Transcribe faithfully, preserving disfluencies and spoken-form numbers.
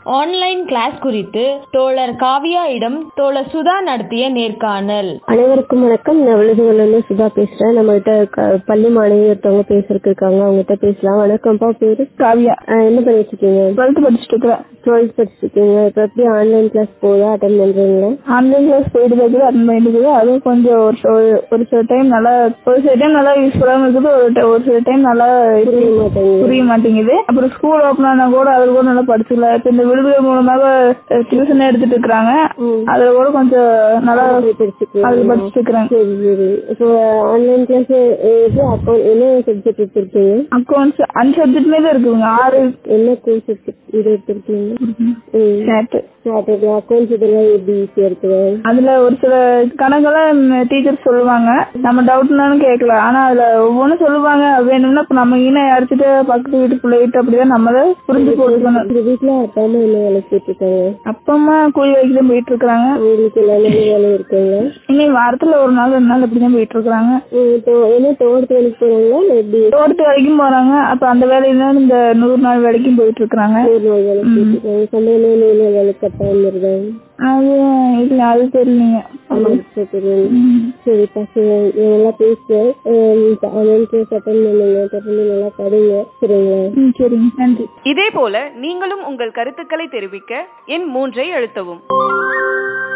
Online class குறித்து தோழர் காவியா இடம் தோழர் சுதா நடத்திய நேர்காணல். அனைவருக்கும் வணக்கம். நான் விழுதுகள்ல சுதா பேசுறேன். நம்ம கிட்ட பள்ளி மாணவி ஒருத்தவங்க பேசுறதுக்கு இருக்காங்க, அவங்ககிட்ட பேசலாம். வணக்கம்ப்பா, பேரு காவியா. என்ன பண்ணிட்டு இருக்கீங்க? டுவெல்த் படிச்சுட்டு இருக்கிறேன். டுவெல்த் படிச்சுட்டு இருக்கீங்க. இப்ப எப்படி ஆன்லைன் கிளாஸ் போதா அட்டன் பண்றீங்களா? ஆன்லைன் கிளாஸ் போயிட்டு இருக்குது, அட்டன் பண்ணிட்டு இருக்குது. அதுவும் கொஞ்சம் ஒரு சில டைம் நல்லா ஒரு சில டைம் நல்லா யூஸ்ஃபுல்லா இருக்குது, ஒரு சில டைம் நல்லா புரிய மாட்டேங்குது. அப்புறம் ஸ்கூல் ஓபன் ஆனா கூட அதுல கூட நல்லா படிச்சுக்கல. இப்ப இந்த விடுதல் மூலமாக டியூஷன் எடுத்துட்டு இருக்காங்க, அதுல கூட கொஞ்சம் நல்லா அதுல படிச்சுட்டு இருக்கிறாங்க. சரி சரி. இப்போ ஆன்லைன் கிளாஸ் அக்கௌண்ட் என்ன சப்ஜெக்ட் எடுத்திருக்கீங்க? அக்கௌண்ட்ஸ் அஞ்சு சப்ஜெக்ட்மே தான் இருக்குங்க. ஆறு என்ன கோர்ஸ் இது எடுத்திருக்கீங்க? அக்கௌண்ட்ஸ் இதெல்லாம் எப்படி ஈஸியா இருக்குது? அதுல ஒரு சில கணக்கெல்லாம் டீச்சர் சொல்லுவாங்க, நம்ம டவுட்னாலும் கேட்கலாம். ஆனா அதுல ஒவ்வொன்றும் சொல்லுவாங்க, வேணும்னா நம்ம ஈன அடிச்சுட்டு பக்கத்து வீட்டுக்குள்ள வீட்டு அப்படிதான் நம்ம தான் புரிஞ்சு போட்டுக்கணும். வீட்டுல அப்பா அம்மா என்ன வேலை போயிட்டு இருக்காங்க? அப்பா அம்மா கூலி வேலைக்கு தான் போயிட்டு இருக்காங்க. உங்களுக்கு எல்லாமே வேலை இருக்குங்க? இன்னைக்கு வாரத்துல ஒரு நாள் ரெண்டு நாள் இப்படிதான் போயிட்டு இருக்காங்க. என்ன தோட்டத்து வேலைக்கு போறாங்களா? எப்படி தோட்டத்து வேலைக்கும் போறாங்க. அப்ப அந்த வேலையில இந்த நூறு நாள் வேலைக்கும் போயிட்டு இருக்காங்க. நூறு நாள் வேலைக்கு சமையல் வேலை கட்டாயம் இருக்காங்க. அது இல்ல, அது தெரியலீங்க. சரி பசங்க நல்லா பேசுறேன். நல்லா படிங்க. சரிங்களா? சரிங்க, நன்றி. இதே போல நீங்களும் உங்கள் கருத்துக்களை தெரிவிக்க எண் மூன்றை அழுத்தவும்.